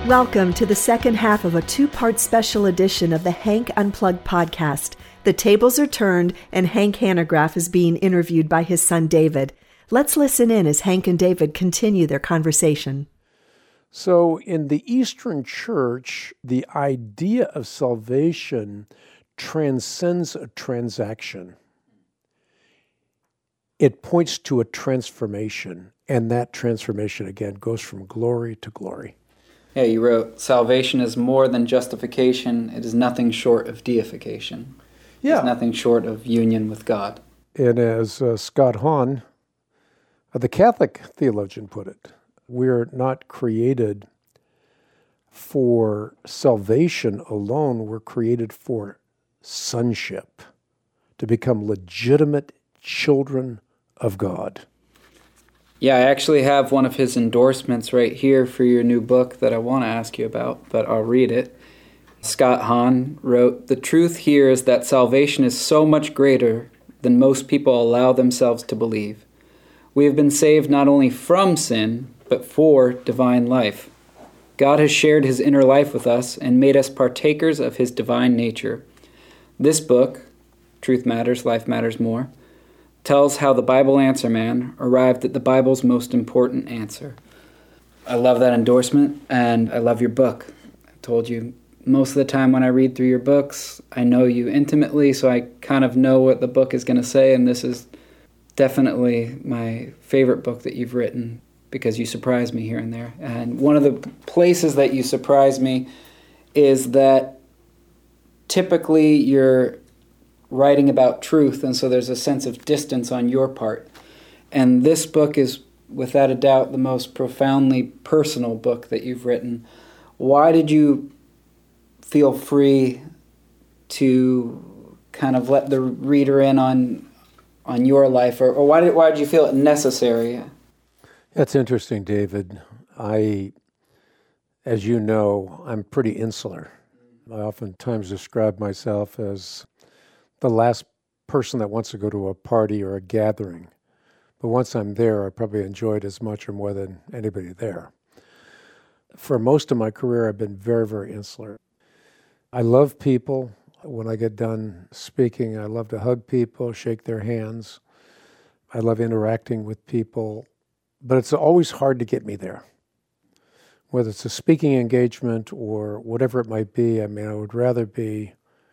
Welcome to the second half of a two-part special edition of the Hank Unplugged podcast. The tables are turned, and Hank Hanegraaff is being interviewed by his son David. Let's listen in as Hank and David continue their conversation. So in the Eastern Church, the idea of salvation transcends a transaction. It points to a transformation, and that transformation, again, goes from glory to glory. Yeah, you wrote, salvation is more than justification. It is nothing short of deification. Yeah. It's nothing short of union with God. And as Scott Hahn, the Catholic theologian, put it, we're not created for salvation alone. We're created for sonship, to become legitimate children of God. Yeah, I actually have one of his endorsements right here for your new book that I want to ask you about, but I'll read it. Scott Hahn wrote, "The truth here is that salvation is so much greater than most people allow themselves to believe. We have been saved not only from sin, but for divine life. God has shared his inner life with us and made us partakers of his divine nature. This book, Truth Matters, Life Matters More, tells how the Bible answer man arrived at the Bible's most important answer." I love that endorsement, and I love your book. I told you, most of the time when I read through your books, I know you intimately, so I kind of know what the book is going to say, and this is definitely my favorite book that you've written because you surprise me here and there. And one of the places that you surprise me is that typically you're writing about truth, and so there's a sense of distance on your part. And this book is, without a doubt, the most profoundly personal book that you've written. Why did you feel free to kind of let the reader in on your life, or why did you feel it necessary? That's interesting, David. As you know, I'm pretty insular. I oftentimes describe myself as the last person that wants to go to a party or a gathering. But once I'm there, I probably enjoy it as much or more than anybody there. For most of my career, I've been very, very insular. I love people. When I get done speaking, I love to hug people, shake their hands. I love interacting with people. But it's always hard to get me there. Whether it's a speaking engagement or whatever it might be, I would rather be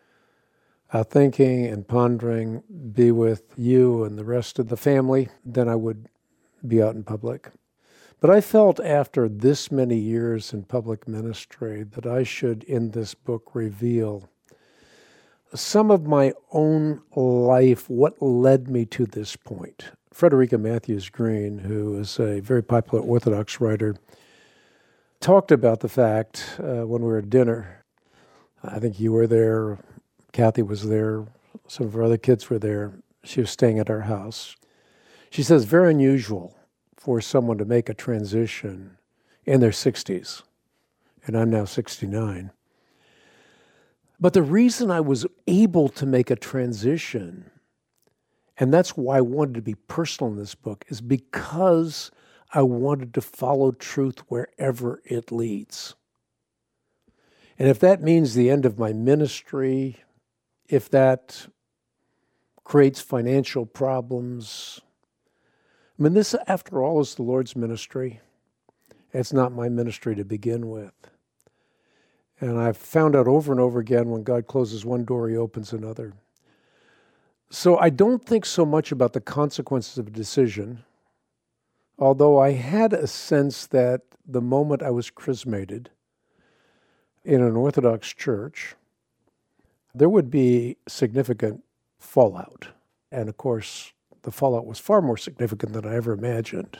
thinking and pondering, be with you and the rest of the family than I would be out in public. But I felt after this many years in public ministry that I should, in this book, reveal some of my own life, what led me to this point. Frederica Matthews Green, who is a very popular Orthodox writer, talked about the fact when we were at dinner, I think you were there, Kathy was there, some of our other kids were there. She was staying at our house. She says, very unusual for someone to make a transition in their 60s, and I'm now 69. But the reason I was able to make a transition, and that's why I wanted to be personal in this book, is because I wanted to follow truth wherever it leads. And if that means the end of my ministry, if that creates financial problems, this, after all, is the Lord's ministry. It's not my ministry to begin with. And I've found out over and over again, when God closes one door, he opens another. So I don't think so much about the consequences of a decision, although I had a sense that the moment I was chrismated in an Orthodox church, there would be significant fallout. And of course, the fallout was far more significant than I ever imagined.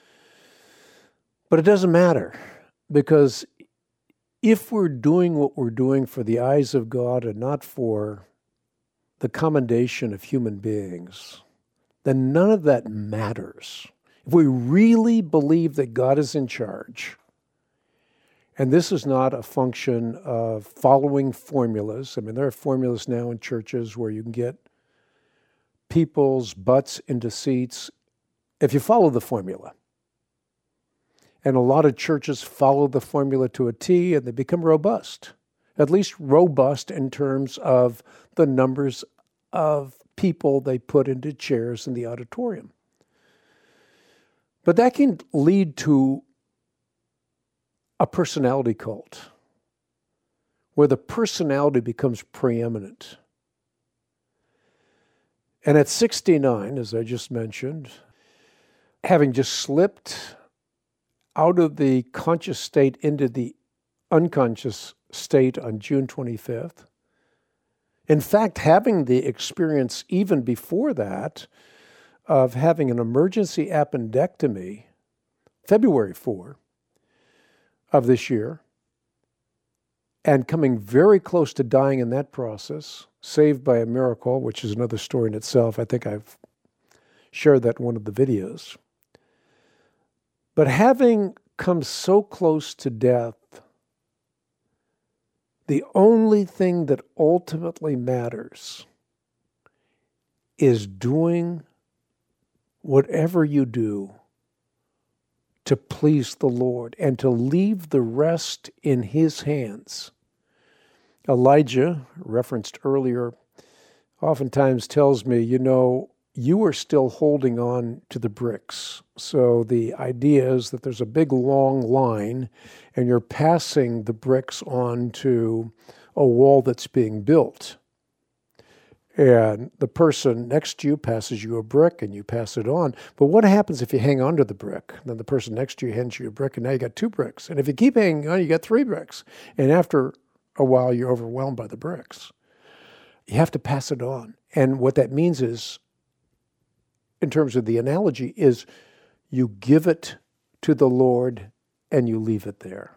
But it doesn't matter, because if we're doing what we're doing for the eyes of God and not for the commendation of human beings, then none of that matters. If we really believe that God is in charge, and this is not a function of following formulas. There are formulas now in churches where you can get people's butts into seats if you follow the formula. And a lot of churches follow the formula to a T, and they become robust, at least robust in terms of the numbers of people they put into chairs in the auditorium. But that can lead to a personality cult, where the personality becomes preeminent. And at 69, as I just mentioned, having just slipped out of the conscious state into the unconscious state on June 25th, in fact, having the experience even before that of having an emergency appendectomy, February 4 of this year, and coming very close to dying in that process, saved by a miracle, which is another story in itself. I think I've shared that in one of the videos. But having come so close to death, the only thing that ultimately matters is doing whatever you do to please the Lord and to leave the rest in His hands. Elijah, referenced earlier, oftentimes tells me, you are still holding on to the bricks. So the idea is that there's a big long line and you're passing the bricks on to a wall that's being built. And the person next to you passes you a brick and you pass it on. But what happens if you hang on to the brick? Then the person next to you hands you a brick and now you got 2 bricks. And if you keep hanging on, you got 3 bricks. And after a while, you're overwhelmed by the bricks. You have to pass it on. And what that means is, in terms of the analogy, is you give it to the Lord and you leave it there.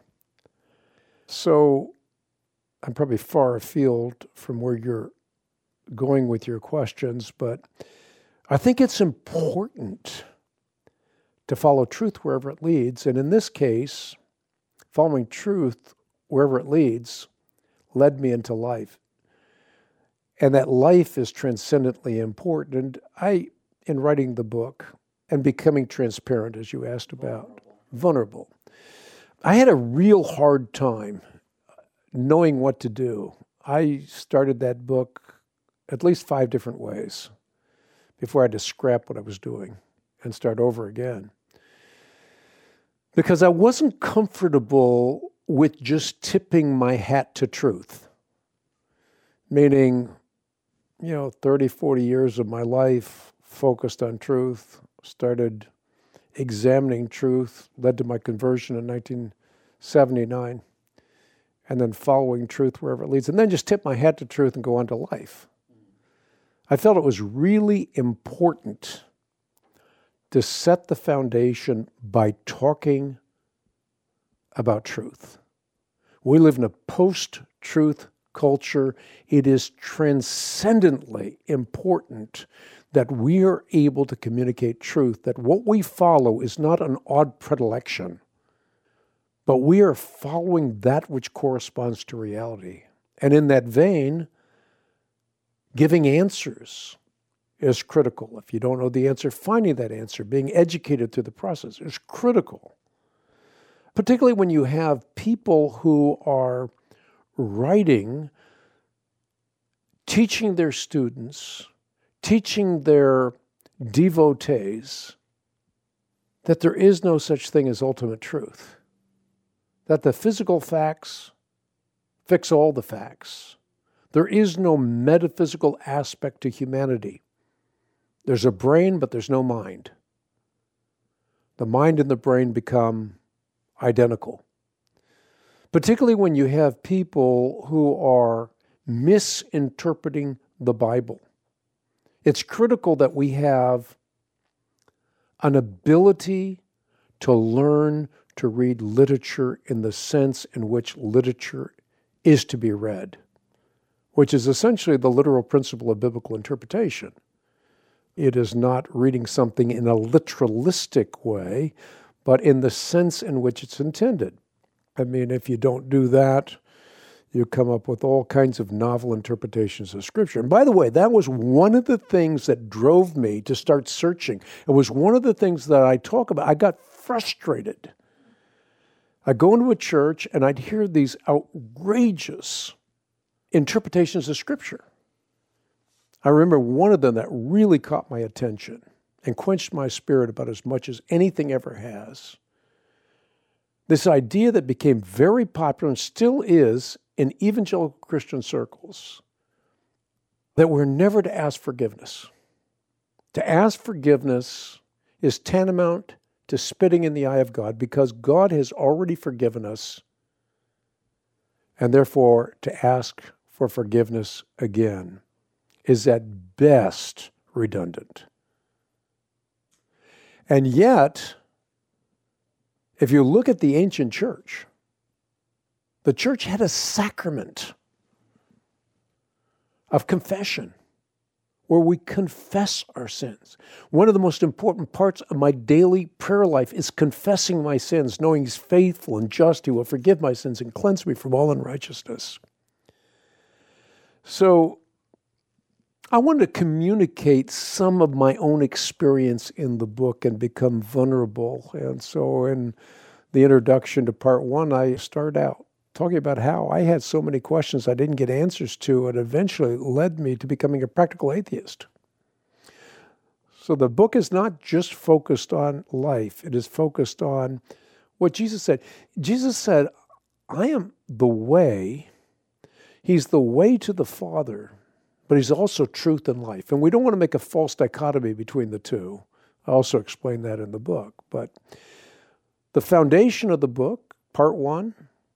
So I'm probably far afield from where you're going with your questions, but I think it's important to follow truth wherever it leads. And in this case, following truth wherever it leads led me into life. And that life is transcendently important. And in writing the book and becoming transparent, as you asked about, vulnerable, I had a real hard time knowing what to do. I started that book at least 5 different ways before I had to scrap what I was doing and start over again. Because I wasn't comfortable with just tipping my hat to truth. Meaning, 30, 40 years of my life focused on truth, started examining truth, led to my conversion in 1979, and then following truth wherever it leads, and then just tip my hat to truth and go on to life. I felt it was really important to set the foundation by talking about truth. We live in a post-truth culture. It is transcendently important that we are able to communicate truth, that what we follow is not an odd predilection, but we are following that which corresponds to reality. And in that vein, giving answers is critical. If you don't know the answer, finding that answer, being educated through the process is critical. Particularly when you have people who are writing, teaching their students, teaching their devotees that there is no such thing as ultimate truth, that the physical facts fix all the facts. There is no metaphysical aspect to humanity. There's a brain, but there's no mind. The mind and the brain become identical. Particularly when you have people who are misinterpreting the Bible. It's critical that we have an ability to learn to read literature in the sense in which literature is to be read, which is essentially the literal principle of biblical interpretation. It is not reading something in a literalistic way, but in the sense in which it's intended. I mean, if you don't do that, you come up with all kinds of novel interpretations of Scripture. And by the way, that was one of the things that drove me to start searching. It was one of the things that I talk about. I got frustrated I'd go into a church and I'd hear these outrageous interpretations of Scripture. I remember one of them that really caught my attention and quenched my spirit about as much as anything ever has. This idea that became very popular and still is in evangelical Christian circles, that we're never to ask forgiveness. To ask forgiveness is tantamount to spitting in the eye of God, because God has already forgiven us, and therefore to ask for forgiveness again is at best redundant. And yet, if you look at the ancient church, the church had a sacrament of confession where we confess our sins. One of the most important parts of my daily prayer life is confessing my sins, knowing He's faithful and just. He will forgive my sins and cleanse me from all unrighteousness. So I wanted to communicate some of my own experience in the book and become vulnerable. And so in the introduction to part 1, I start out talking about how I had so many questions I didn't get answers to, and eventually led me to becoming a practical atheist. So the book is not just focused on life. It is focused on what Jesus said. Jesus said, I am the way. He's the way to the Father, but He's also truth and life. And we don't want to make a false dichotomy between the two. I also explain that in the book. But the foundation of the book, part 1,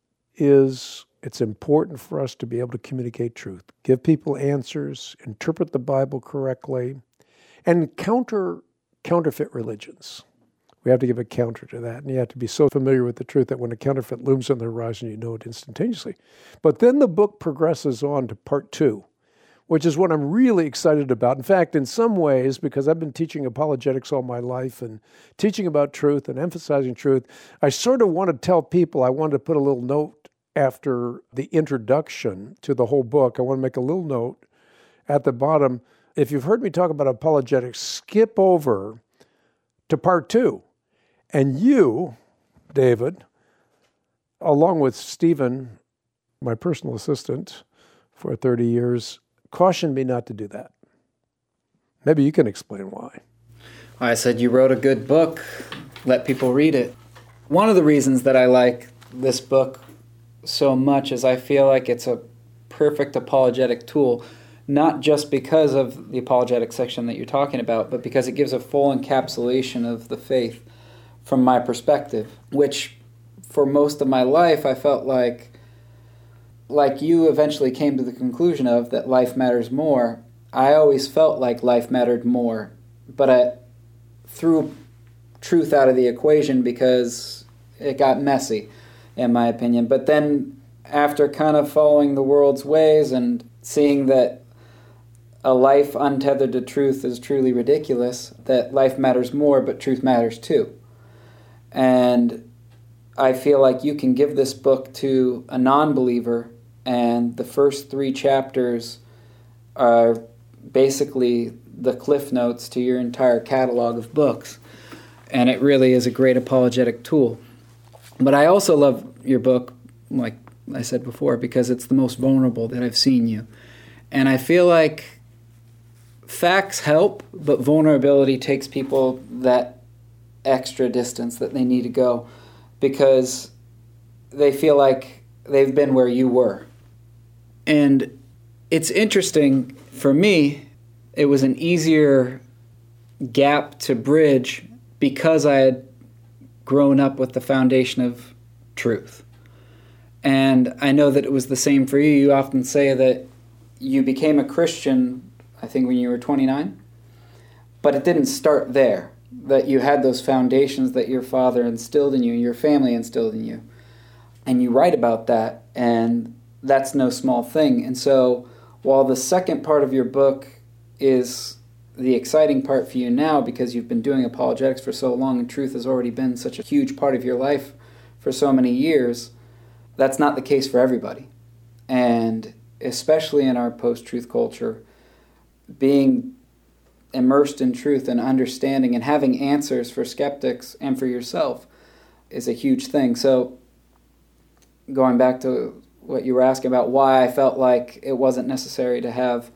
is it's important for us to be able to communicate truth, give people answers, interpret the Bible correctly, and counter counterfeit religions. We have to give a counter to that, and you have to be so familiar with the truth that when a counterfeit looms on the horizon, you know it instantaneously. But then the book progresses on to part 2, which is what I'm really excited about. In fact, in some ways, because I've been teaching apologetics all my life and teaching about truth and emphasizing truth, I sort of want to tell people, I wanted to put a little note after the introduction to the whole book. I want to make a little note at the bottom. If you've heard me talk about apologetics, skip over to part 2. And you, David, along with Stephen, my personal assistant for 30 years, cautioned me not to do that. Maybe you can explain why. I said you wrote a good book. Let people read it. One of the reasons that I like this book so much is I feel like it's a perfect apologetic tool, not just because of the apologetic section that you're talking about, but because it gives a full encapsulation of the faith from my perspective, which for most of my life I felt like you eventually came to the conclusion of that life matters more. I always felt like life mattered more, but I threw truth out of the equation because it got messy, in my opinion. But then after kind of following the world's ways and seeing that a life untethered to truth is truly ridiculous, that life matters more, but truth matters too. And I feel like you can give this book to a non-believer, and the first 3 chapters are basically the cliff notes to your entire catalog of books. And it really is a great apologetic tool. But I also love your book, like I said before, because it's the most vulnerable that I've seen you. And I feel like facts help, but vulnerability takes people that extra distance that they need to go, because they feel like they've been where you were. And it's interesting, for me, it was an easier gap to bridge because I had grown up with the foundation of truth. And I know that it was the same for you. You often say that you became a Christian, I think, when you were 29, but it didn't start there, that you had those foundations that your father instilled in you, your family instilled in you. And you write about that, and that's no small thing. And so while the second part of your book is the exciting part for you now because you've been doing apologetics for so long and truth has already been such a huge part of your life for so many years, that's not the case for everybody. And especially in our post-truth culture, being immersed in truth and understanding and having answers for skeptics and for yourself is a huge thing. So going back to what you were asking about, why I felt like it wasn't necessary to have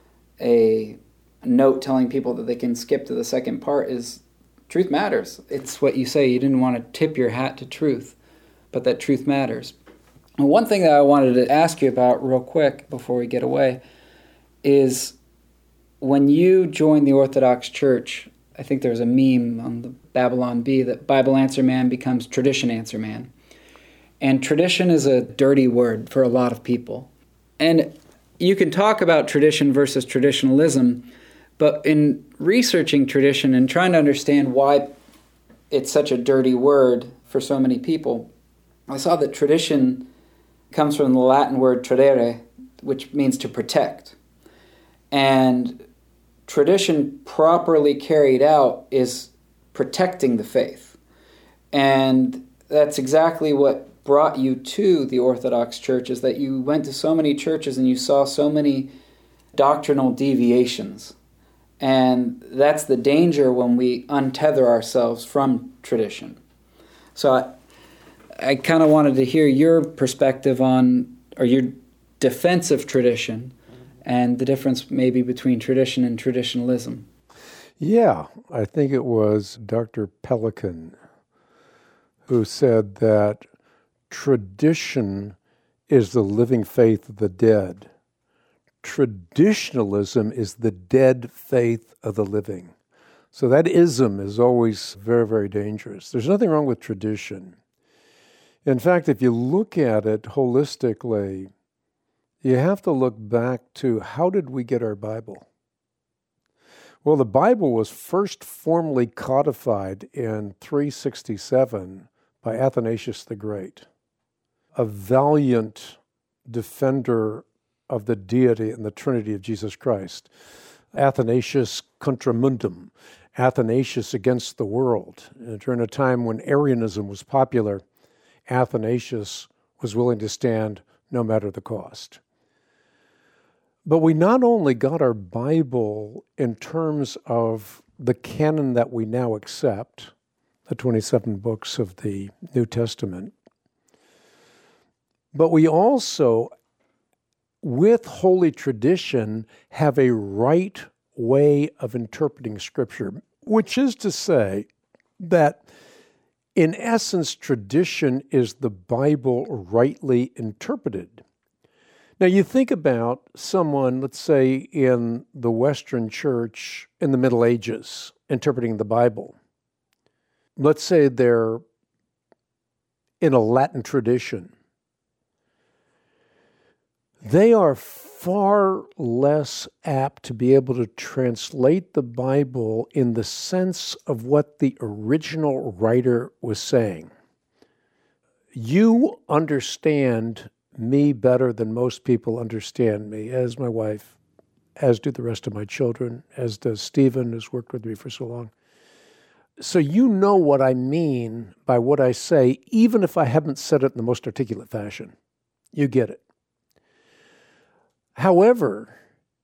a note telling people that they can skip to the second part, is truth matters. It's what you say. You didn't want to tip your hat to truth, but that truth matters. And one thing that I wanted to ask you about real quick before we get away is when you joined the Orthodox Church, I think there was a meme on the Babylon Bee that Bible Answer Man becomes Tradition Answer Man. And tradition is a dirty word for a lot of people. And you can talk about tradition versus traditionalism, but in researching tradition and trying to understand why it's such a dirty word for so many people, I saw that tradition comes from the Latin word tradere, which means to protect. And tradition properly carried out is protecting the faith. And that's exactly what brought you to the Orthodox Church, is that you went to so many churches and you saw so many doctrinal deviations. And that's the danger when we untether ourselves from tradition. So I kind of wanted to hear your perspective on, or your defense of tradition, and the difference maybe between tradition and traditionalism. Yeah, I think it was Dr. Pelikan who said that tradition is the living faith of the dead. Traditionalism is the dead faith of the living. So that ism is always very, very dangerous. There's nothing wrong with tradition. In fact, if you look at it holistically, you have to look back to how did we get our Bible? Well, the Bible was first formally codified in 367 by Athanasius the Great, a valiant defender of the deity and the Trinity of Jesus Christ. Athanasius contra mundum, Athanasius against the world. And during a time when Arianism was popular, Athanasius was willing to stand no matter the cost. But we not only got our Bible in terms of the canon that we now accept, the 27 books of the New Testament, but we also, with Holy Tradition, have a right way of interpreting Scripture, which is to say that, in essence, tradition is the Bible rightly interpreted. Now, you think about someone, let's say, in the Western Church in the Middle Ages, interpreting the Bible. Let's say they're in a Latin tradition. They are far less apt to be able to translate the Bible in the sense of what the original writer was saying. You understand me better than most people understand me, as my wife, as do the rest of my children, as does Stephen, who's worked with me for so long. So you know what I mean by what I say, even if I haven't said it in the most articulate fashion. You get it. However,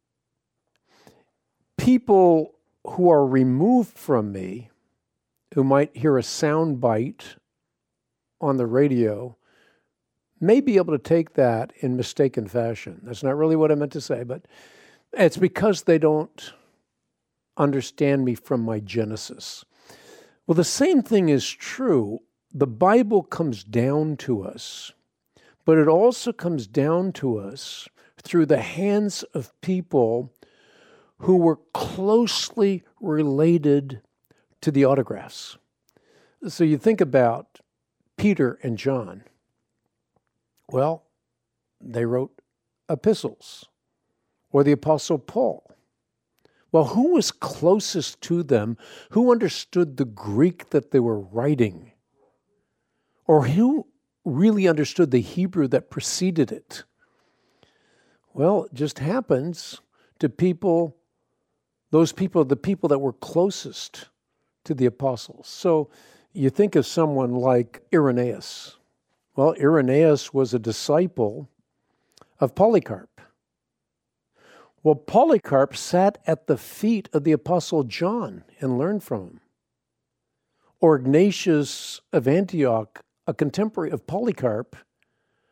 people who are removed from me, who might hear a sound bite on the radio, may be able to take that in mistaken fashion. That's not really what I meant to say, but it's because they don't understand me from my Genesis. Well, the same thing is true. The Bible comes down to us, but it also comes down to us through the hands of people who were closely related to the autographs. So you think about Peter and John. Well, they wrote epistles, or the Apostle Paul. Well, who was closest to them? Who understood the Greek that they were writing? Or who really understood the Hebrew that preceded it? Well, it just happens to people, the people that were closest to the apostles. So you think of someone like Irenaeus. Well, Irenaeus was a disciple of Polycarp. Well, Polycarp sat at the feet of the Apostle John and learned from him. Or Ignatius of Antioch, a contemporary of Polycarp,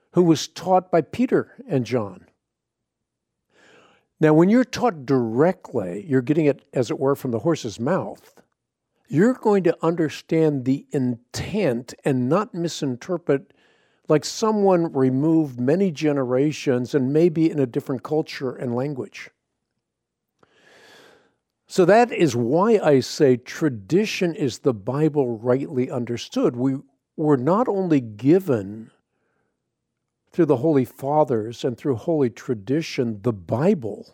who was taught by Peter and John. Now, when you're taught directly, you're getting it, as it were, from the horse's mouth. You're going to understand the intent and not misinterpret like someone removed many generations and maybe in a different culture and language. So that is why I say tradition is the Bible rightly understood. We were not only given through the Holy Fathers and through holy tradition the Bible,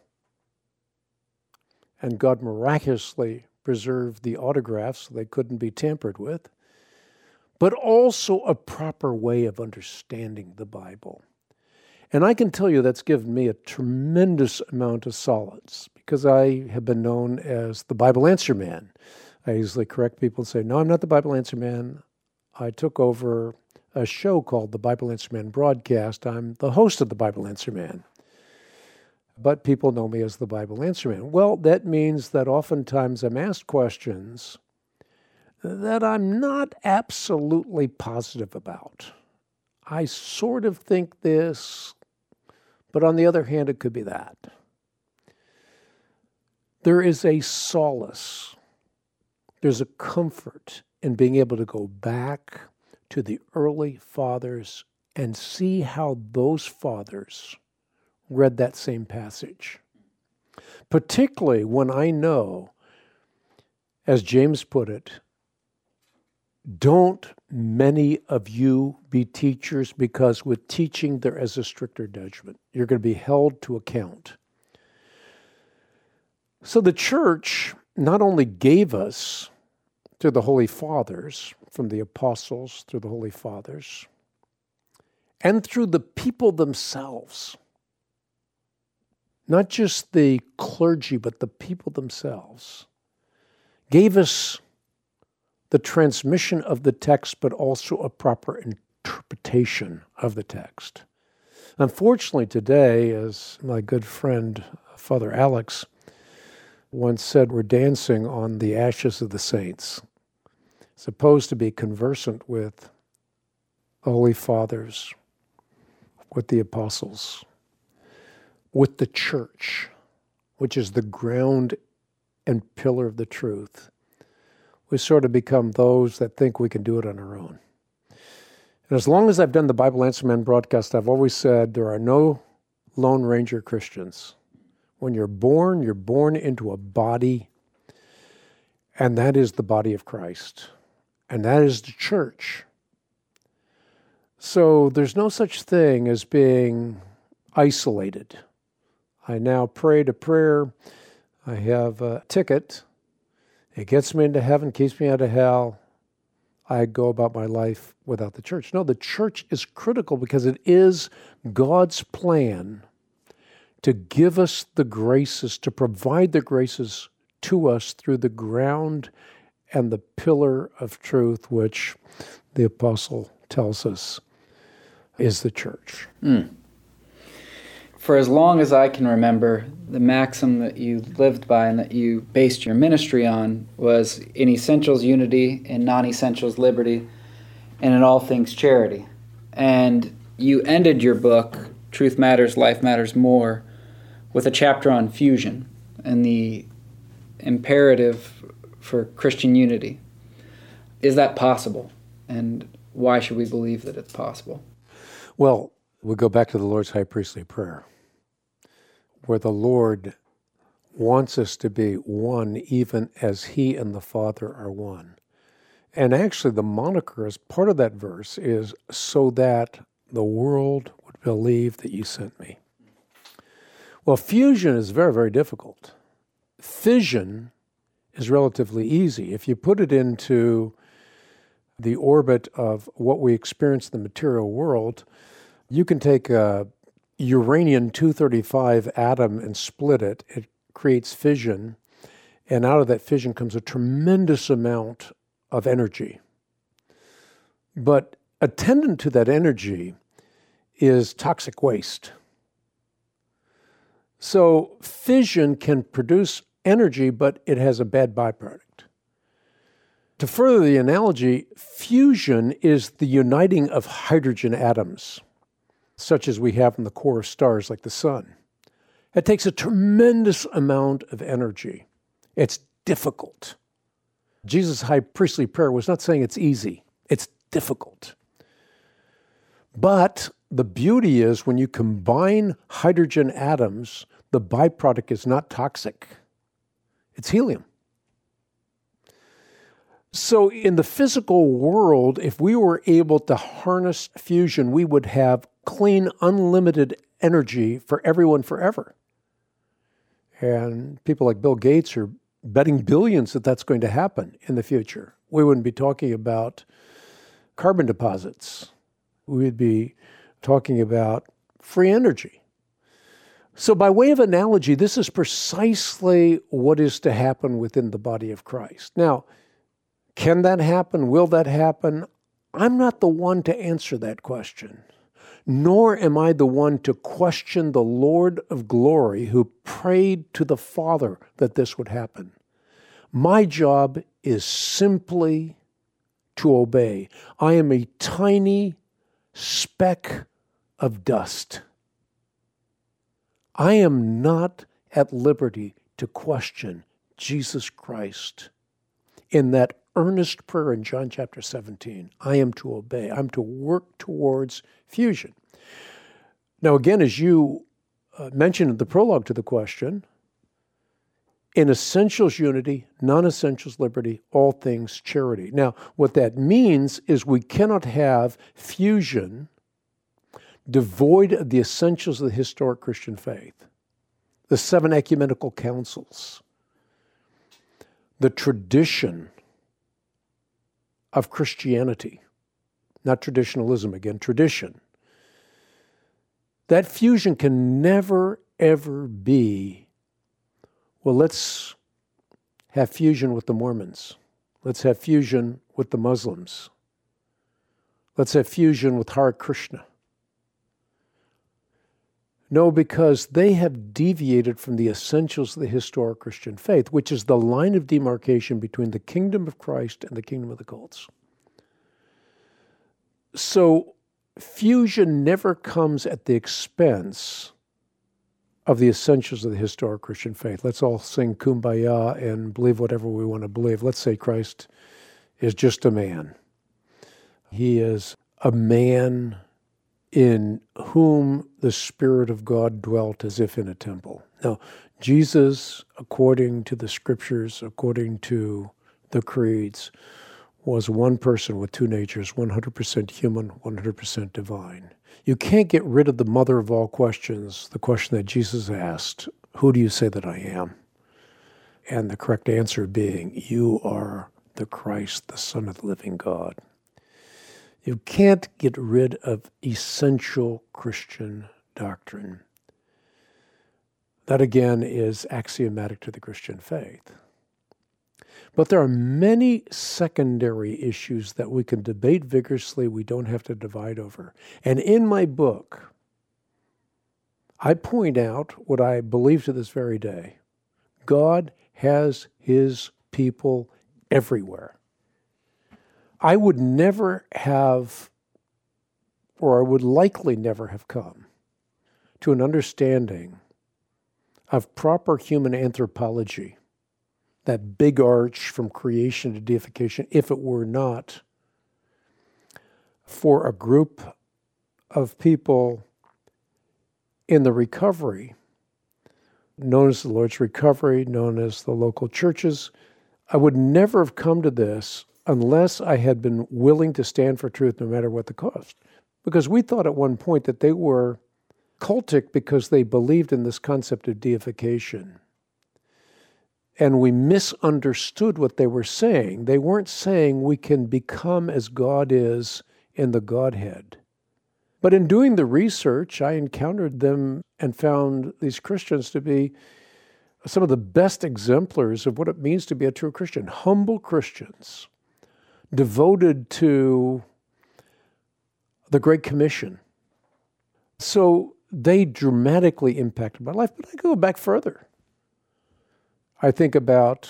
and God miraculously preserved the autographs so they couldn't be tampered with, but also a proper way of understanding the Bible. And I can tell you that's given me a tremendous amount of solace, because I have been known as the Bible Answer Man. I usually correct people and say, no, I'm not the Bible Answer Man. I took over a show called the Bible Answer Man Broadcast. I'm the host of the Bible Answer Man. But people know me as the Bible Answer Man. Well, that means that oftentimes I'm asked questions that I'm not absolutely positive about. I sort of think this, but on the other hand, it could be that. There is a solace, there's a comfort in being able to go back to the early fathers and see how those fathers read that same passage. Particularly when I know, as James put it, don't many of you be teachers, because with teaching there is a stricter judgment. You're going to be held to account. So the church not only gave us through the Holy Fathers, from the apostles through the Holy Fathers, and through the people themselves, not just the clergy, but the people themselves, gave us the transmission of the text, but also a proper interpretation of the text. Unfortunately today, as my good friend Father Alex once said, we're dancing on the ashes of the saints. Supposed to be conversant with the Holy Fathers, with the apostles, with the church, which is the ground and pillar of the truth. We sort of become those that think we can do it on our own. And as long as I've done the Bible Answer Man broadcast, I've always said there are no Lone Ranger Christians. When you're born into a body, and that is the body of Christ, and that is the church. So there's no such thing as being isolated. I now pray to prayer. I have a ticket. It gets me into heaven, keeps me out of hell. I go about my life without the church. No, the church is critical because it is God's plan to give us the graces, to provide the graces to us through the ground and the pillar of truth, which the apostle tells us is the church. For as long as I can remember, the maxim that you lived by and that you based your ministry on was in essentials unity, in non-essentials liberty, and in all things charity. And you ended your book, Truth Matters, Life Matters More, with a chapter on fusion and the imperative for Christian unity. Is that possible? And why should we believe that it's possible? Well, we go back to the Lord's high priestly prayer, where the Lord wants us to be one even as He and the Father are one. And actually the moniker as part of that verse is, so that the world would believe that you sent me. Well, fusion is very, very difficult. Fission is relatively easy. If you put it into the orbit of what we experience in the material world, you can take a uranium-235 atom and split it. It creates fission, and out of that fission comes a tremendous amount of energy. But attendant to that energy is toxic waste. So fission can produce energy, but it has a bad byproduct. To further the analogy, fusion is the uniting of hydrogen atoms. such as we have in the core of stars like the sun. It takes a tremendous amount of energy. It's difficult. Jesus' high priestly prayer was not saying it's easy. It's difficult. But the beauty is when you combine hydrogen atoms, the byproduct is not toxic. It's helium. So in the physical world, if we were able to harness fusion, we would have clean, unlimited energy for everyone forever. And people like Bill Gates are betting billions that that's going to happen in the future. We wouldn't be talking about carbon deposits. We would be talking about free energy. So by way of analogy, this is precisely what is to happen within the body of Christ. Now, can that happen? Will that happen? I'm not the one to answer that question, nor am I the one to question the Lord of glory who prayed to the Father that this would happen. My job is simply to obey. I am a tiny speck of dust. I am not at liberty to question Jesus Christ. In that earnest prayer in John chapter 17, I am to obey. I'm to work towards fusion. Now, again, as you mentioned in the prologue to the question, in essentials unity, non-essentials liberty, all things charity. Now, what that means is we cannot have fusion devoid of the essentials of the historic Christian faith, the 7 ecumenical councils, the tradition of Christianity, not traditionalism again, tradition. That fusion can never, ever be, well, let's have fusion with the Mormons. Let's have fusion with the Muslims. Let's have fusion with Hare Krishna. No, because they have deviated from the essentials of the historic Christian faith, which is the line of demarcation between the kingdom of Christ and the kingdom of the cults. So fusion never comes at the expense of the essentials of the historic Christian faith. Let's all sing Kumbaya and believe whatever we want to believe. Let's say Christ is just a man. He is a man in whom the Spirit of God dwelt as if in a temple. Now, Jesus, according to the scriptures, according to the creeds, was one person with 2 natures, 100% human, 100% divine. You can't get rid of the mother of all questions, the question that Jesus asked, who do you say that I am? And the correct answer being, you are the Christ, the Son of the living God. You can't get rid of essential Christian doctrine. That again is axiomatic to the Christian faith. But there are many secondary issues that we can debate vigorously, we don't have to divide over. And in my book, I point out what I believe to this very day. God has his people everywhere. I would never have, or I would likely never have come to an understanding of proper human anthropology, that big arch from creation to deification, if it were not for a group of people in the recovery, known as the Lord's Recovery, known as the local churches. I would never have come to this unless I had been willing to stand for truth no matter what the cost. Because we thought at one point that they were cultic because they believed in this concept of deification. And we misunderstood what they were saying. They weren't saying we can become as God is in the Godhead. But in doing the research, I encountered them and found these Christians to be some of the best exemplars of what it means to be a true Christian. Humble Christians, devoted to the Great Commission. So they dramatically impacted my life. But I go back further. I think about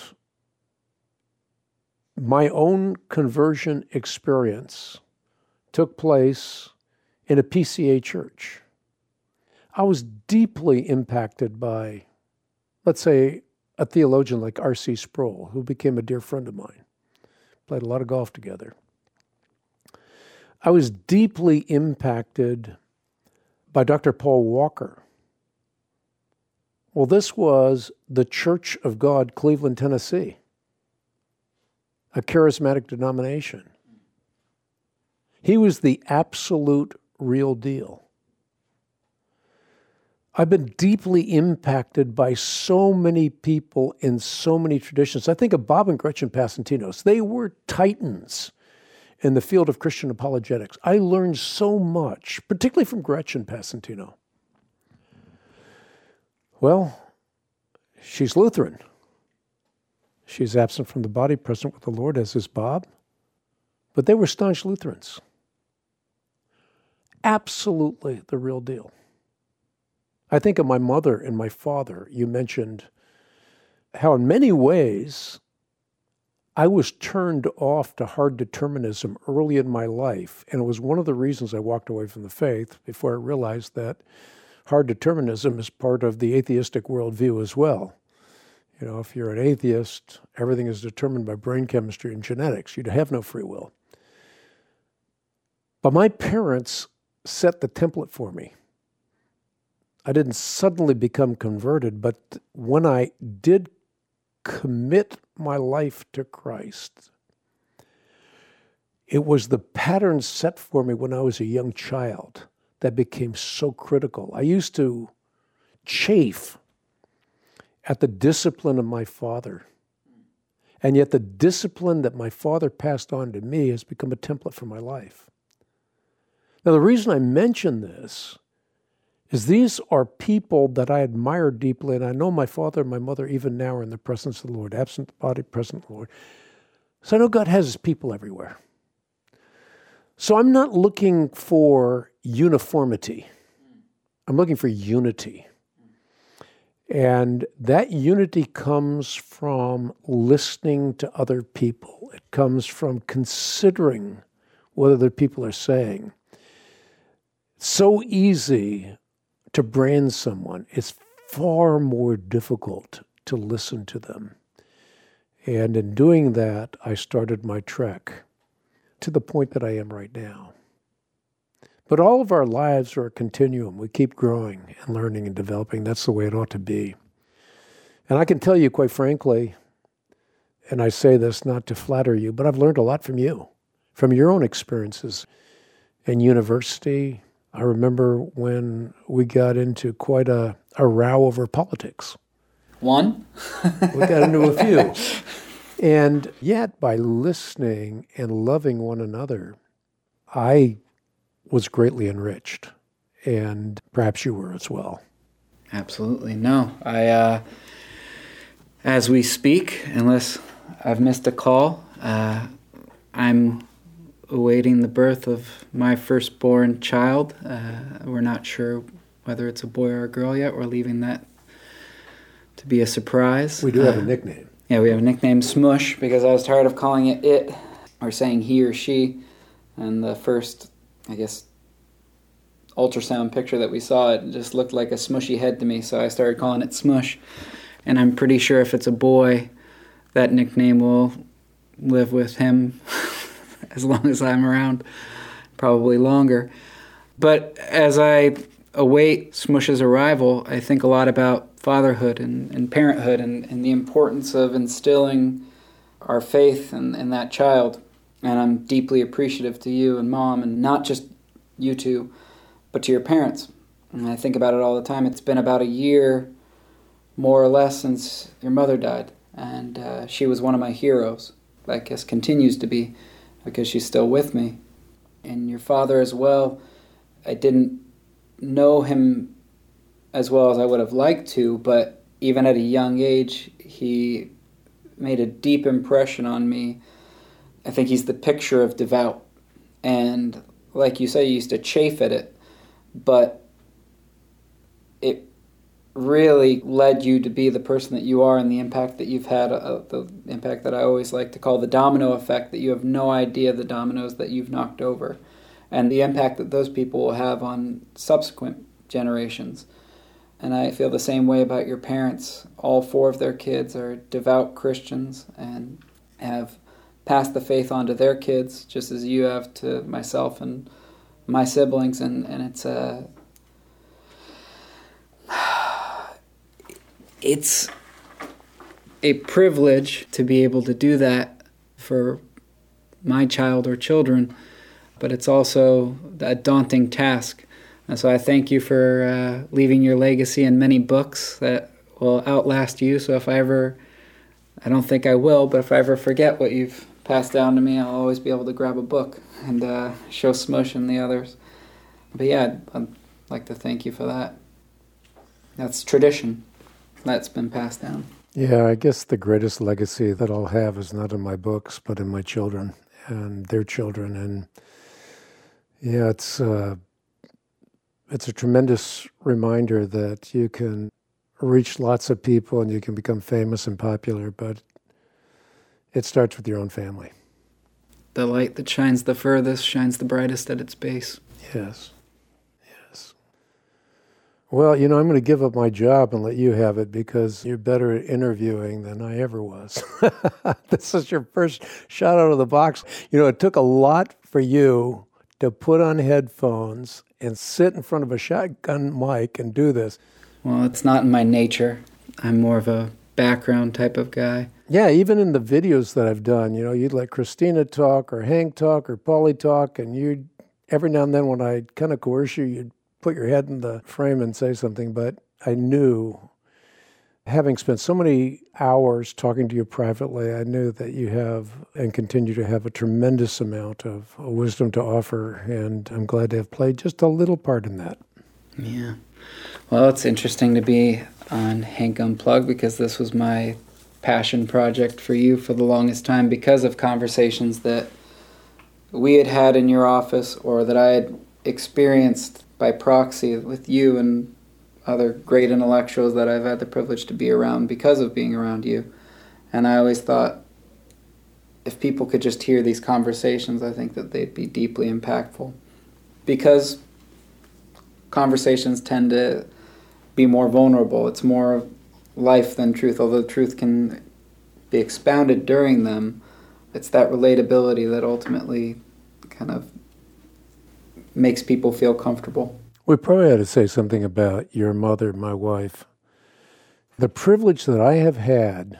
my own conversion experience took place in a PCA church. I was deeply impacted by, let's say, a theologian like R.C. Sproul, who became a dear friend of mine. Played a lot of golf together. I was deeply impacted by Dr. Paul Walker. Well, this was the Church of God, Cleveland, Tennessee, a charismatic denomination. He was the absolute real deal. I've been deeply impacted by so many people in so many traditions. I think of Bob and Gretchen Passantinos. They were titans in the field of Christian apologetics. I learned so much, particularly from Gretchen Passantino. Well, she's Lutheran. She's absent from the body, present with the Lord, as is Bob. But they were staunch Lutherans. Absolutely the real deal. I think of my mother and my father. You mentioned how in many ways I was turned off to hard determinism early in my life, and it was one of the reasons I walked away from the faith before I realized that hard determinism is part of the atheistic worldview as well. You know, if you're an atheist, everything is determined by brain chemistry and genetics. You'd have no free will. But my parents set the template for me. I didn't suddenly become converted, but when I did commit my life to Christ, it was the pattern set for me when I was a young child that became so critical. I used to chafe at the discipline of my father, and yet the discipline that my father passed on to me has become a template for my life. Now, the reason I mention this is these are people that I admire deeply, and I know my father and my mother even now are in the presence of the Lord, absent the body, present the Lord. So I know God has his people everywhere. So I'm not looking for uniformity. I'm looking for unity. And that unity comes from listening to other people. It comes from considering what other people are saying. It's so easy to brand someone. It's far more difficult to listen to them. And in doing that, I started my trek to the point that I am right now. But all of our lives are a continuum. We keep growing and learning and developing. That's the way it ought to be. And I can tell you, quite frankly, and I say this not to flatter you, but I've learned a lot from you, from your own experiences in university. I remember when we got into quite a row over politics. One? We got into a few. And yet, by listening and loving one another, I was greatly enriched. And perhaps you were as well. Absolutely. No. As we speak, unless I've missed a call, I'm awaiting the birth of my firstborn child. We're not sure whether it's a boy or a girl yet. We're leaving that to be a surprise. We do have a nickname. Yeah, we have a nickname, Smush, because I was tired of calling it or saying he or she. And the first, I guess, ultrasound picture that we saw, it just looked like a smushy head to me, so I started calling it Smush. And I'm pretty sure if it's a boy, that nickname will live with him as long as I'm around, probably longer. But as I await Smush's arrival, I think a lot about fatherhood and parenthood and the importance of instilling our faith in that child. And I'm deeply appreciative to you and Mom, and not just you two, but to your parents. And I think about it all the time. It's been about a year, more or less, since your mother died. And she was one of my heroes. I guess continues to be, because she's still with me. And your father as well, I didn't know him as well as I would have liked to, but even at a young age, he made a deep impression on me. I think he's the picture of devout. And like you say, you used to chafe at it, but it really led you to be the person that you are, and the impact that you've had, the impact that I always like to call the domino effect, that you have no idea the dominoes that you've knocked over. and the impact that those people will have on subsequent generations. And I feel the same way about your parents. All 4 of their kids are devout Christians and have passed the faith on to their kids, just as you have to myself and my siblings. And it's a privilege to be able to do that for my child or children, but it's also a daunting task. And so I thank you for leaving your legacy in many books that will outlast you. So if I don't think I will, but if I ever forget what you've passed down to me, I'll always be able to grab a book and show Smush and the others. But yeah, I'd like to thank you for that. That's tradition that's been passed down. Yeah, I guess the greatest legacy that I'll have is not in my books, but in my children and their children. And yeah, it's a tremendous reminder that you can reach lots of people and you can become famous and popular, but it starts with your own family. The light that shines the furthest shines the brightest at its base. Yes. Yes. Well, I'm going to give up my job and let you have it because you're better at interviewing than I ever was. This is your first shot out of the box. It took a lot for you to put on headphones and sit in front of a shotgun mic and do this. Well, it's not in my nature. I'm more of a background type of guy. Yeah, even in the videos that I've done, you'd let Christina talk or Hank talk or Paulie talk, and you'd, every now and then when I kind of coerce you, you'd put your head in the frame and say something. But I knew, having spent so many hours talking to you privately, I knew that you have and continue to have a tremendous amount of wisdom to offer, and I'm glad to have played just a little part in that. Yeah. Well, it's interesting to be on Hank Unplugged because this was my passion project for you for the longest time because of conversations that we had had in your office or that I had experienced by proxy with you and other great intellectuals that I've had the privilege to be around because of being around you. And I always thought if people could just hear these conversations, I think that they'd be deeply impactful because conversations tend to be more vulnerable. It's more life than truth, although truth can be expounded during them. It's that relatability that ultimately kind of makes people feel comfortable. We probably ought to say something about your mother, my wife. The privilege that I have had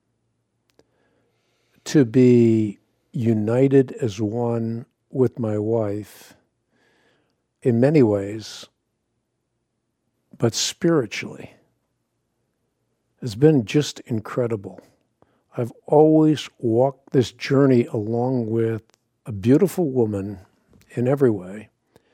to be united as one with my wife in many ways, but spiritually, has been just incredible. I've always walked this journey along with a beautiful woman in every way,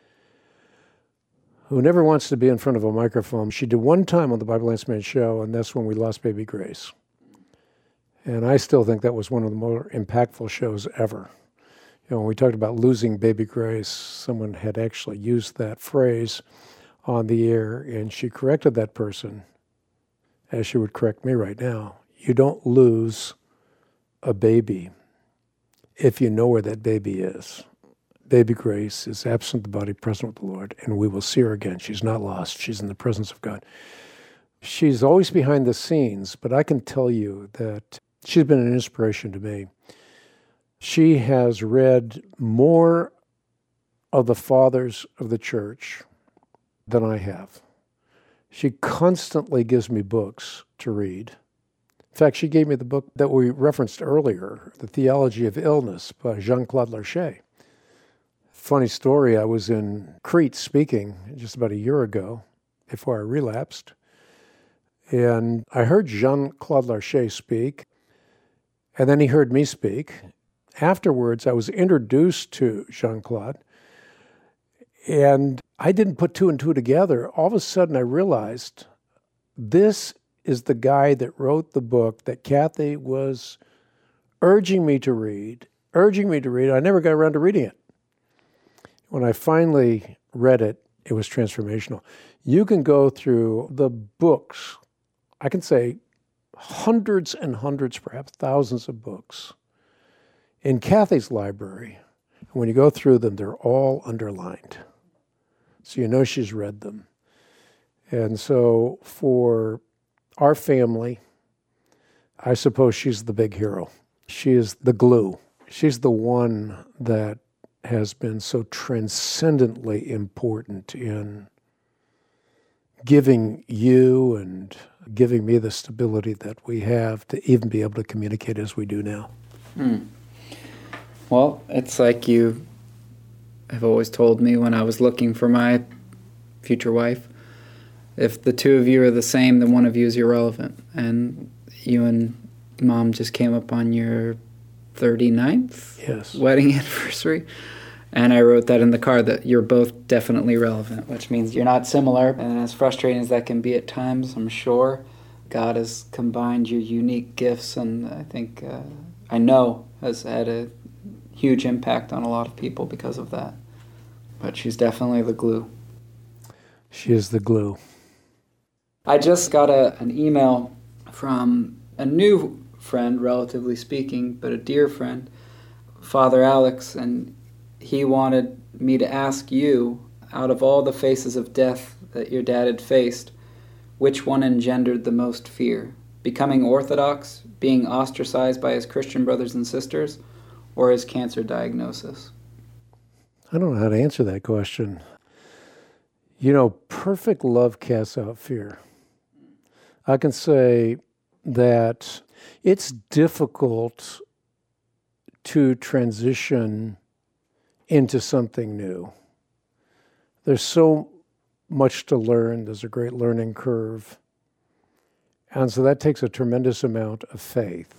who never wants to be in front of a microphone. She did one time on the Bible Answer Man show, and that's when we lost baby Grace. And I still think that was one of the more impactful shows ever. When we talked about losing baby Grace, someone had actually used that phrase on the air, and she corrected that person, as she would correct me right now. You don't lose a baby if you know where that baby is. Baby Grace is absent the body, present with the Lord, and we will see her again. She's not lost. She's in the presence of God. She's always behind the scenes, but I can tell you that she's been an inspiration to me. She has read more of the fathers of the church than I have. She constantly gives me books to read. In fact, she gave me the book that we referenced earlier, The Theology of Illness by Jean-Claude Larcher. Funny story, I was in Crete speaking just about a year ago before I relapsed, and I heard Jean-Claude Larcher speak, and then he heard me speak. Afterwards, I was introduced to Jean-Claude, and I didn't put two and two together. All of a sudden, I realized this is the guy that wrote the book that Kathy was urging me to read. I never got around to reading it. When I finally read it, it was transformational. You can go through the books, I can say hundreds and hundreds, perhaps thousands of books in Kathy's library. when you go through them, they're all underlined. So you know she's read them. And so for our family, I suppose she's the big hero. She is the glue. She's the one that has been so transcendently important in giving you and giving me the stability that we have to even be able to communicate as we do now. Well, it's like you have always told me when I was looking for my future wife, if the two of you are the same, then one of you is irrelevant. And you and Mom just came up on your 39th wedding anniversary. And I wrote that in the card, that you're both definitely relevant, which means you're not similar. And as frustrating as that can be at times, I'm sure God has combined your unique gifts, and I think, I know, has had a huge impact on a lot of people because of that. But she's definitely the glue. She is the glue. I just got an email from a new friend, relatively speaking, but a dear friend, Father Alex, and he wanted me to ask you, out of all the faces of death that your dad had faced, which one engendered the most fear? Becoming Orthodox, being ostracized by his Christian brothers and sisters, or his cancer diagnosis? I don't know how to answer that question. You know, perfect love casts out fear. I can say that it's difficult to transition into something new. There's so much to learn. There's a great learning curve. And so that takes a tremendous amount of faith.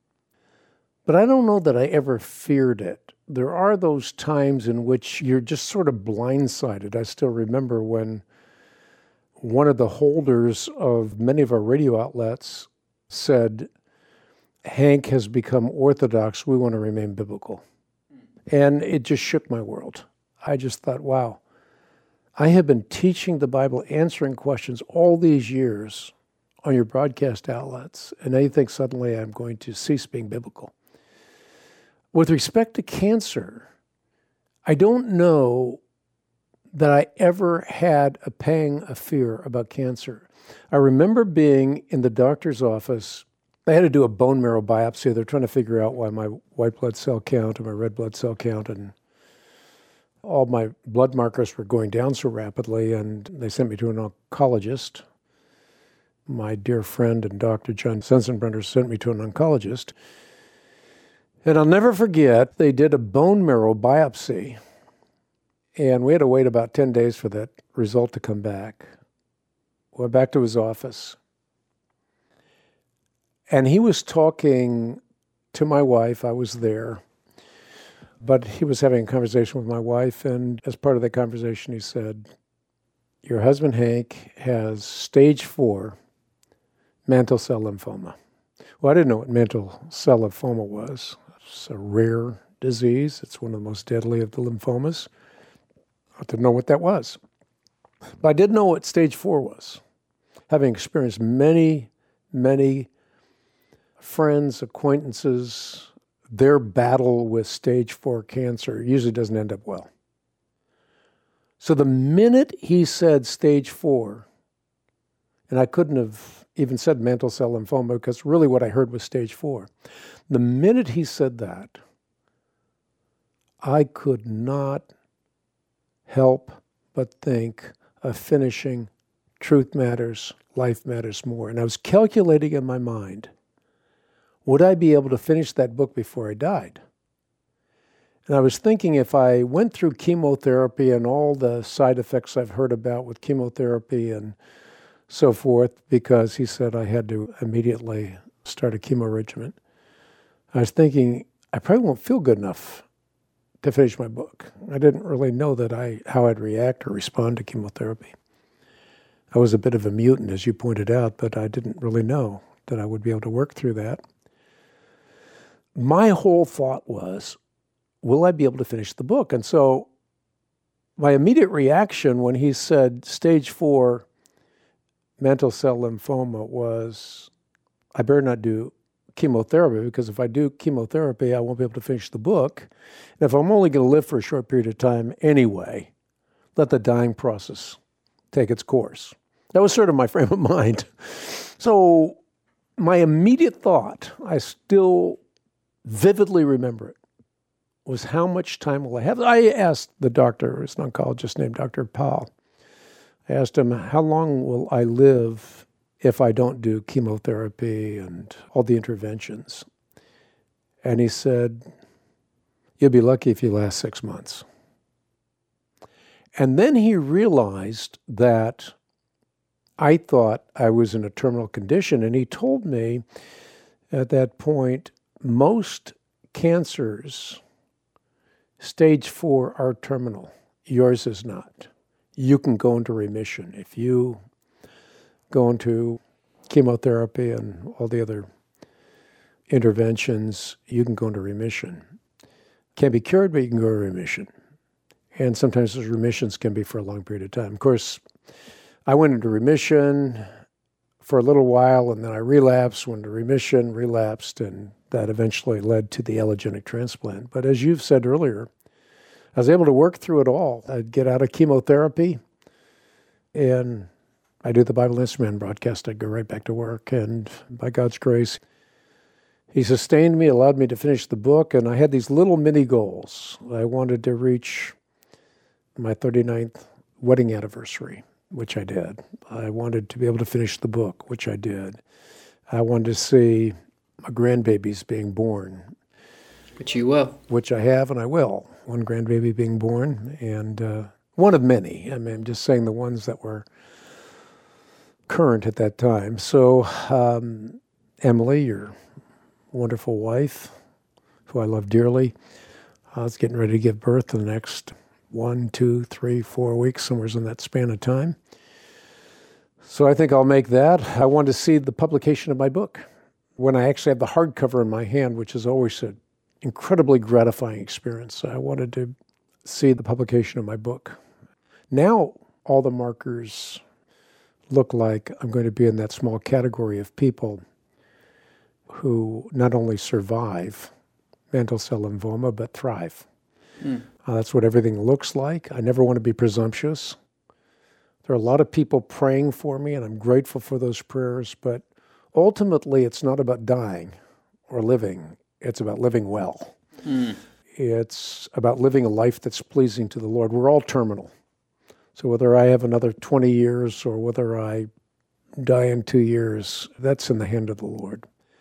But I don't know that I ever feared it. There are those times in which you're just sort of blindsided. I still remember when one of the holders of many of our radio outlets said, Hank has become Orthodox, we want to remain biblical. And it just shook my world. I just thought, wow, I have been teaching the Bible, answering questions all these years on your broadcast outlets, and now you think suddenly I'm going to cease being biblical. With respect to cancer, I don't know that I ever had a pang of fear about cancer. I remember being in the doctor's office. They had to do a bone marrow biopsy. They're trying to figure out why my white blood cell count and my red blood cell count and all my blood markers were going down so rapidly, and they sent me to an oncologist. My dear friend and Dr. John Sensenbrenner sent me to an oncologist. And I'll never forget, they did a bone marrow biopsy, and we had to wait about 10 days for that result to come back. Went back to his office. And he was talking to my wife. I was there. But he was having a conversation with my wife, and as part of that conversation, he said, your husband, Hank, has stage 4 mantle cell lymphoma. Well, I didn't know what mantle cell lymphoma was. It's a rare disease. It's one of the most deadly of the lymphomas. I didn't know what that was. But I did know what stage 4 was, having experienced many, many friends, acquaintances, their battle with stage 4 cancer usually doesn't end up well. So the minute he said stage 4, and I couldn't have even said mantle cell lymphoma because really what I heard was stage 4. The minute he said that, I could not help but think of finishing Truth Matters, Life Matters More. And I was calculating in my mind, would I be able to finish that book before I died? And I was thinking if I went through chemotherapy and all the side effects I've heard about with chemotherapy and so forth, because he said I had to immediately start a chemo regimen, I was thinking I probably won't feel good enough to finish my book. I didn't really know how I'd react or respond to chemotherapy. I was a bit of a mutant, as you pointed out, but I didn't really know that I would be able to work through that. My whole thought was, will I be able to finish the book? And so my immediate reaction when he said stage 4 mantle cell lymphoma was, I better not do chemotherapy, because if I do chemotherapy, I won't be able to finish the book. And if I'm only going to live for a short period of time anyway, let the dying process take its course. That was sort of my frame of mind. So my immediate thought, I still vividly remember it, was how much time will I have? I asked the doctor, it's an oncologist named Dr. Paul, I asked him, how long will I live if I don't do chemotherapy and all the interventions? And he said, you'll be lucky if you last 6 months. And then he realized that I thought I was in a terminal condition, and he told me at that point, most cancers, stage 4, are terminal. Yours is not. You can go into remission. If you go into chemotherapy and all the other interventions, you can go into remission. Can't be cured, but you can go into remission. And sometimes those remissions can be for a long period of time. Of course, I went into remission for a little while, and then I relapsed, went into remission, relapsed, and that eventually led to the allogeneic transplant. But as you've said earlier, I was able to work through it all. I'd get out of chemotherapy, and I do the Bible Instrument broadcast. I'd go right back to work, and by God's grace, He sustained me, allowed me to finish the book, and I had these little mini goals. I wanted to reach my 39th wedding anniversary, which I did. I wanted to be able to finish the book, which I did. I wanted to see my grandbabies being born. Which you will. Which I have and I will. One grandbaby being born, and one of many. I mean, I'm just saying the ones that were current at that time. So, Emily, your wonderful wife, who I love dearly, is getting ready to give birth in the next 1, 2, 3, 4 weeks, somewhere in that span of time. So I think I'll make that. I want to see the publication of my book. When I actually have the hardcover in my hand, which is always an incredibly gratifying experience, I wanted to see the publication of my book. Now all the markers look like I'm going to be in that small category of people who not only survive mantle cell lymphoma, but thrive. That's what everything looks like. I never want to be presumptuous. There are a lot of people praying for me, and I'm grateful for those prayers, but ultimately it's not about dying or living. It's about living well. It's about living a life that's pleasing to the Lord. We're all terminal. So whether I have another 20 years or whether I die in 2 years, that's in the hand of the Lord.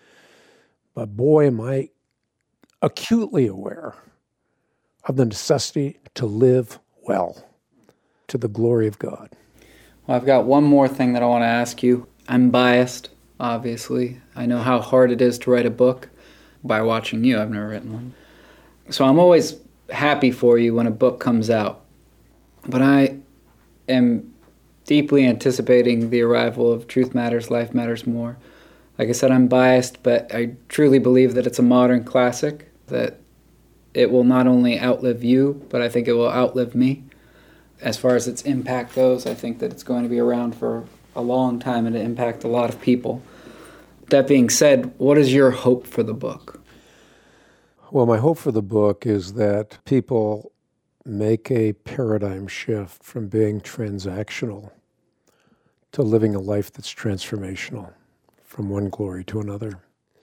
But boy, am I acutely aware of the necessity to live well to the glory of God. Well, I've got one more thing that I want to ask you. I'm biased, obviously. I know how hard it is to write a book by watching you. I've never written one. So I'm always happy for you when a book comes out. But I am deeply anticipating the arrival of Truth Matters, Life Matters More. Like I said, I'm biased, but I truly believe that it's a modern classic, that it will not only outlive you, but I think it will outlive me. As far as its impact goes, I think that it's going to be around for a long time and to impact a lot of people. That being said, what is your hope for the book? Well, my hope for the book is that people make a paradigm shift from being transactional to living a life that's transformational, from one glory to another.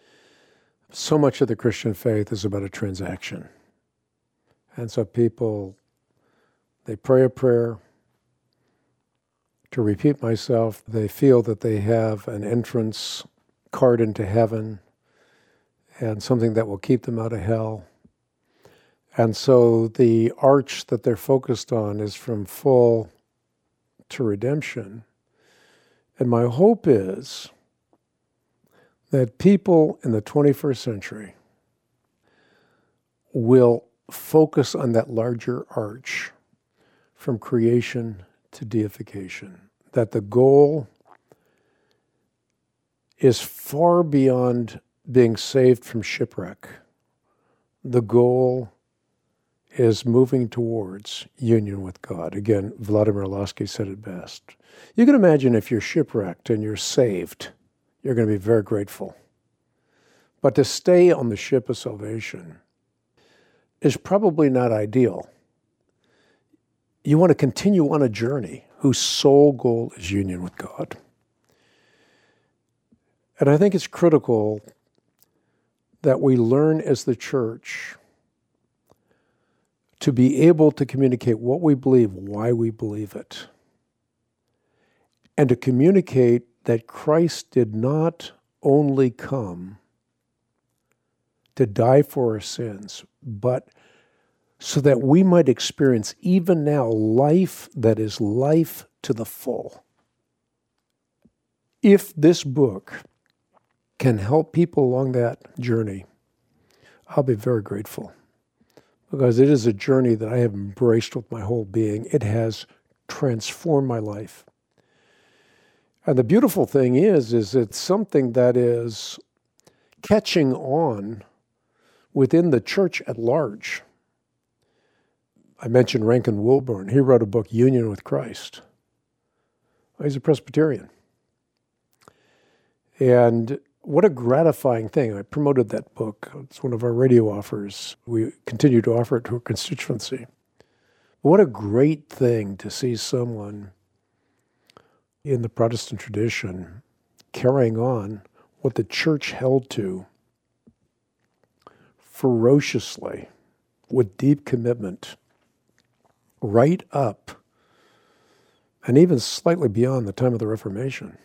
So much of the Christian faith is about a transaction. And so people, they pray a prayer. To repeat myself, they feel that they have an entrance card into heaven and something that will keep them out of hell. And so the arch that they're focused on is from full to redemption. And my hope is that people in the 21st century will focus on that larger arch from creation to deification, that the goal is far beyond being saved from shipwreck. The goal is moving towards union with God. Again, Vladimir Lasky said it best. You can imagine if you're shipwrecked and you're saved, you're going to be very grateful. But to stay on the ship of salvation is probably not ideal. You want to continue on a journey whose sole goal is union with God. And I think it's critical that we learn as the church to be able to communicate what we believe, why we believe it, and to communicate that Christ did not only come to die for our sins, but so that we might experience even now life that is life to the full. If this book can help people along that journey, I'll be very grateful, because it is a journey that I have embraced with my whole being. It has transformed my life. And the beautiful thing is it's something that is catching on within the church at large. I mentioned Rankin Wilbourne. He wrote a book, Union with Christ. He's a Presbyterian. And what a gratifying thing. I promoted that book. It's one of our radio offers. We continue to offer it to our constituency. What a great thing to see someone in the Protestant tradition carrying on what the church held to ferociously, with deep commitment, right up and even slightly beyond the time of the Reformation.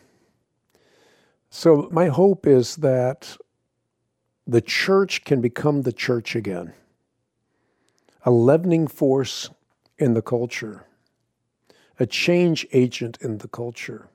So my hope is that the church can become the church again, a leavening force in the culture, a change agent in the culture.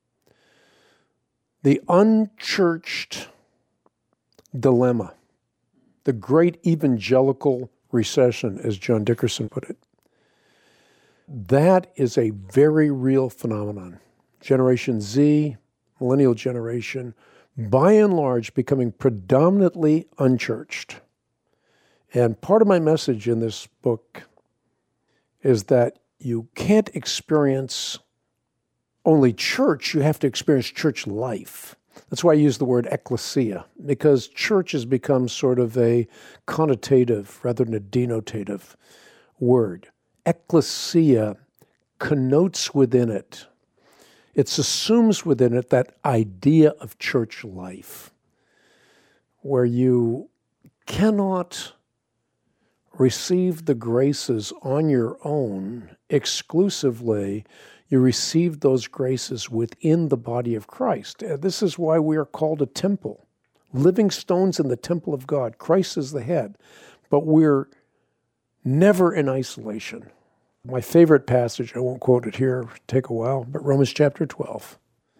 The unchurched dilemma, the great evangelical recession, as John Dickerson put it, that is a very real phenomenon. Generation Z, millennial generation, by and large, becoming predominantly unchurched. And part of my message in this book is that you can't experience only church, you have to experience church life. That's why I use the word ecclesia, because church has become sort of a connotative rather than a denotative word. Ecclesia connotes within it, it assumes within it that idea of church life, where you cannot receive the graces on your own exclusively. You receive those graces within the body of Christ. This is why we are called a temple, living stones in the temple of God. Christ is the head, but we're never in isolation. My favorite passage, I won't quote it here, take a while, but Romans chapter 12.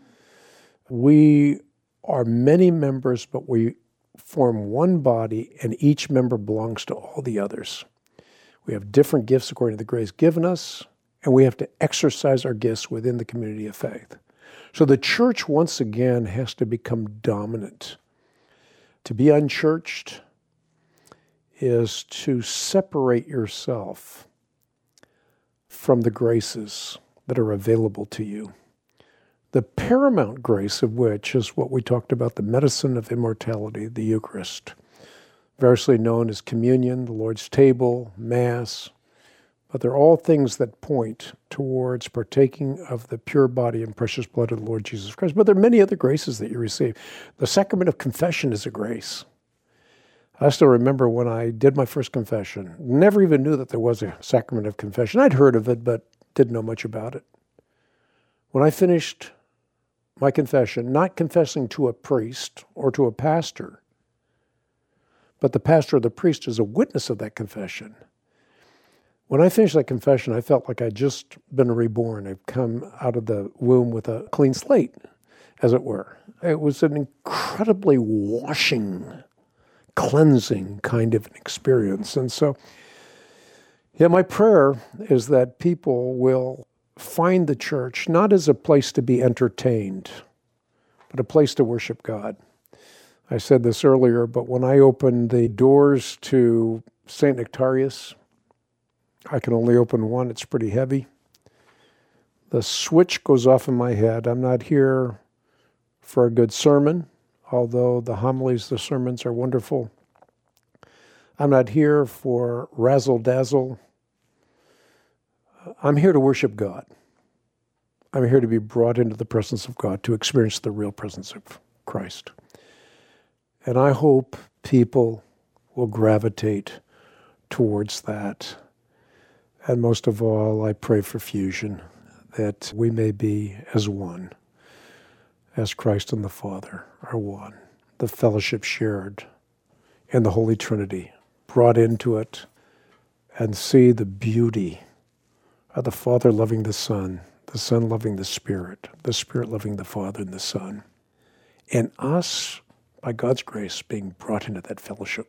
We are many members, but we form one body, and each member belongs to all the others. We have different gifts according to the grace given us, and we have to exercise our gifts within the community of faith. So the church, once again, has to become dominant. To be unchurched is to separate yourself from the graces that are available to you. The paramount grace of which is what we talked about, the medicine of immortality, the Eucharist, variously known as communion, the Lord's table, Mass, but they're all things that point towards partaking of the pure body and precious blood of the Lord Jesus Christ. But there are many other graces that you receive. The sacrament of confession is a grace. I still remember when I did my first confession, never even knew that there was a sacrament of confession. I'd heard of it, but didn't know much about it. When I finished my confession, not confessing to a priest or to a pastor, but the pastor or the priest is a witness of that confession. When I finished that confession, I felt like I'd just been reborn. I'd come out of the womb with a clean slate, as it were. It was an incredibly washing, cleansing kind of an experience. And so, my prayer is that people will find the church not as a place to be entertained, but a place to worship God. I said this earlier, but when I open the doors to St. Nectarius, I can only open one. It's pretty heavy. The switch goes off in my head. I'm not here for a good sermon. although the homilies, the sermons are wonderful. I'm not here for razzle-dazzle. I'm here to worship God. I'm here to be brought into the presence of God, to experience the real presence of Christ. And I hope people will gravitate towards that. And most of all, I pray for fusion, that we may be as one, as Christ and the Father are one, the fellowship shared in the Holy Trinity, brought into it, and see the beauty of the Father loving the Son loving the Spirit loving the Father and the Son, and us, by God's grace, being brought into that fellowship.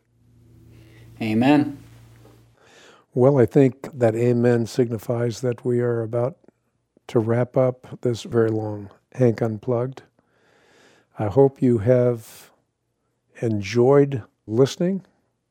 Amen. Well, I think that amen signifies that we are about to wrap up this very long Hank Unplugged. I hope you have enjoyed listening.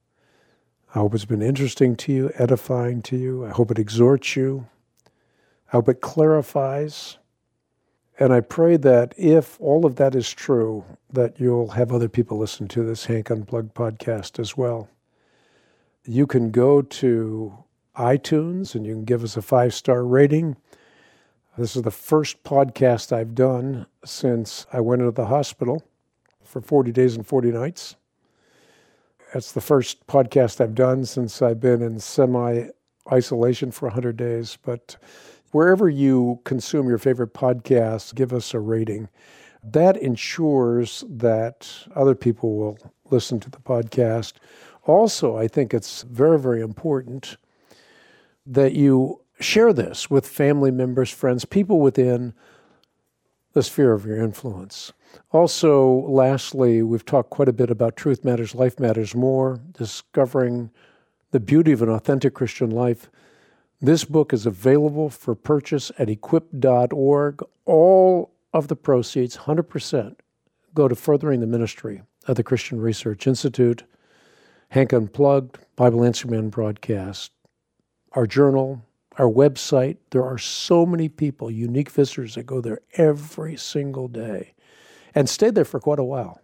I hope it's been interesting to you, edifying to you. I hope it exhorts you. I hope it clarifies. And I pray that if all of that is true, that you'll have other people listen to this Hank Unplugged podcast as well. You can go to iTunes and you can give us a 5-star rating. This is the first podcast I've done since I went into the hospital for 40 days and 40 nights. That's the first podcast I've done since I've been in semi-isolation for 100 days. But wherever you consume your favorite podcasts, give us a rating. That ensures that other people will listen to the podcast. Also, I think it's very, very important that you share this with family members, friends, people within the sphere of your influence. Also, lastly, we've talked quite a bit about Truth Matters, Life Matters More, discovering the beauty of an authentic Christian life. This book is available for purchase at equip.org. All of the proceeds, 100%, go to furthering the ministry of the Christian Research Institute, Hank Unplugged, Bible Answer Man broadcast, our journal, our website. There are so many people, unique visitors, that go there every single day and stay there for quite a while.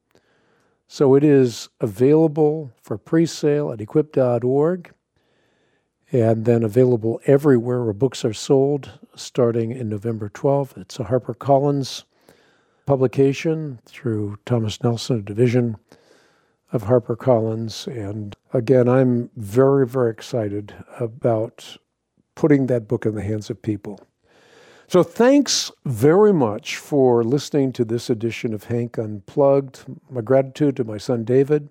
So it is available for pre-sale at equip.org and then available everywhere where books are sold starting in November 12th. It's a HarperCollins publication through Thomas Nelson, a division of HarperCollins. And again, I'm very, very excited about putting that book in the hands of people. So thanks very much for listening to this edition of Hank Unplugged. My gratitude to my son David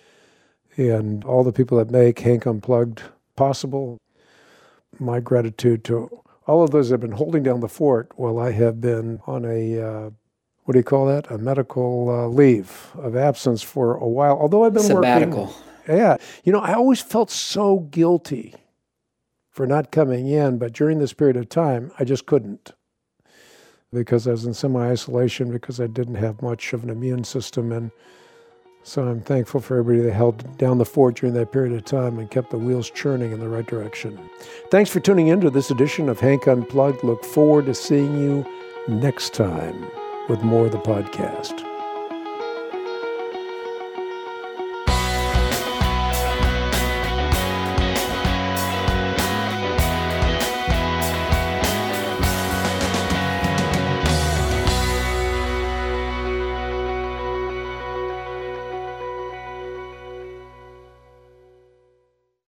and all the people that make Hank Unplugged possible. My gratitude to all of those that have been holding down the fort while I have been on a, what do you call that? A medical leave of absence for a while. Although I've been sabbatical. Working. Yeah. You know, I always felt so guilty for not coming in, but during this period of time, I just couldn't, because I was in semi-isolation, because I didn't have much of an immune system. And so I'm thankful for everybody that held down the fort during that period of time and kept the wheels churning in the right direction. Thanks for tuning in to this edition of Hank Unplugged. Look forward to seeing you next time with more of the podcast.